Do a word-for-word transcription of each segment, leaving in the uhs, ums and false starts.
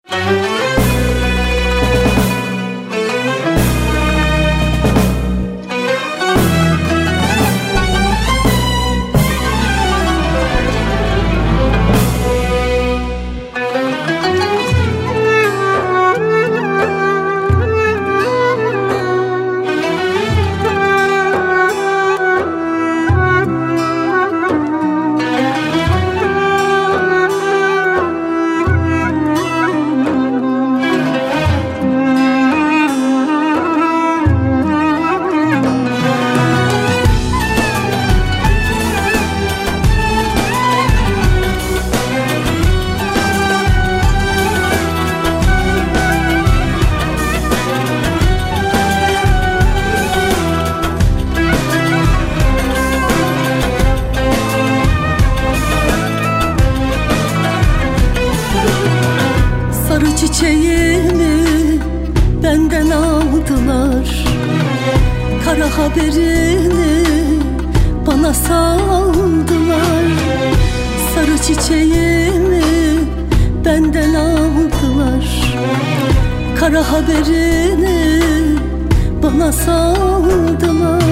Çiçeğimi benden aldılar, kara haberini bana saldılar. Sarı çiçeğimi benden aldılar, kara haberini bana saldılar.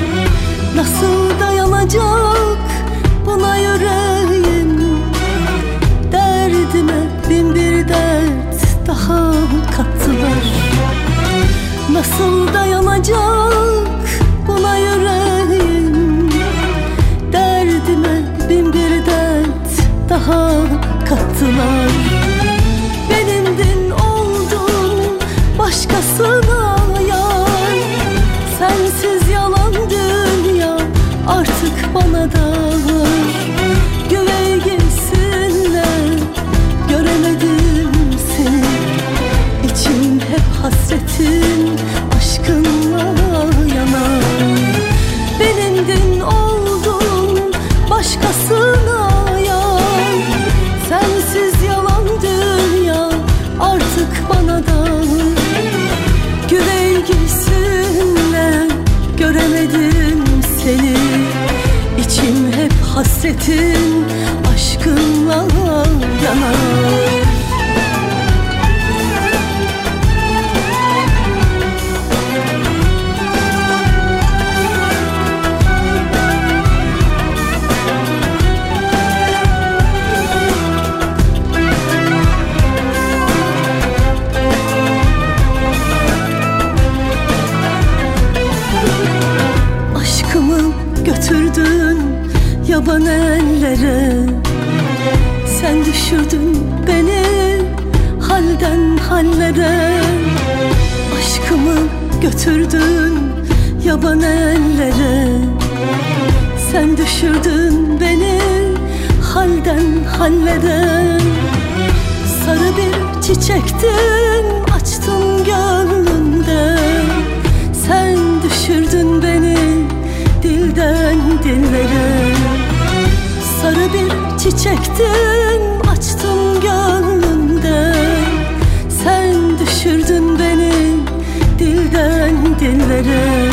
Nasıl dayanacak buna yüreğim, derdime bin bir dert daha kattılar. Nasıl dayanacak buna yüreğim, derdime bin bir dert daha kattılar. Benimdin oldun başkasına yar, sensiz yalan dünya artık bana dar. Güvey gitsinler, göremedim seni, İçim hep hasretin aşkınla yanar. Benimdin oldun başkasına yar, sensiz yalan dünya artık bana dar. Güvey gitsinler, göremedim seni, İçim hep hasretin aşkınla yanar. Götürdün yaban ellere, sen düşürdün beni halden hallere. Aşkımı götürdün yaban ellere, sen düşürdün beni halden hallere. Sarı bir çiçektin açtın gönlümde, sen düşürdün beni dilden dillere. Sarı bir çiçektin açtın gönlümde, sen düşürdün beni dilden dillere.